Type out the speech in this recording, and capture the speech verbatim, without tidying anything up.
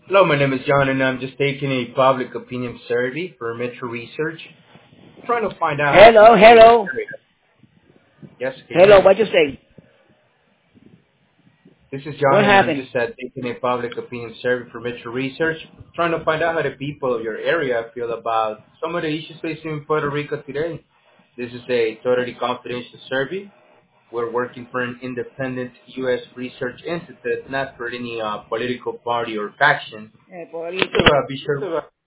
Hello, my name is John, and I'm just taking a public opinion survey for Metro Research. I'm trying to find out how the Hello, people of your hello, area. Yes, can you hello. hear me? What you say? This is What John, and I'm happened? just uh, taking a public opinion survey for Metro Research. Trying to find out how the people of your area feel about some of the issues facing in Puerto Rico today. This is a totally confidential survey. We're working for an independent U S research institute, not for any uh, political party or faction. Eh, por Just to uh, be sure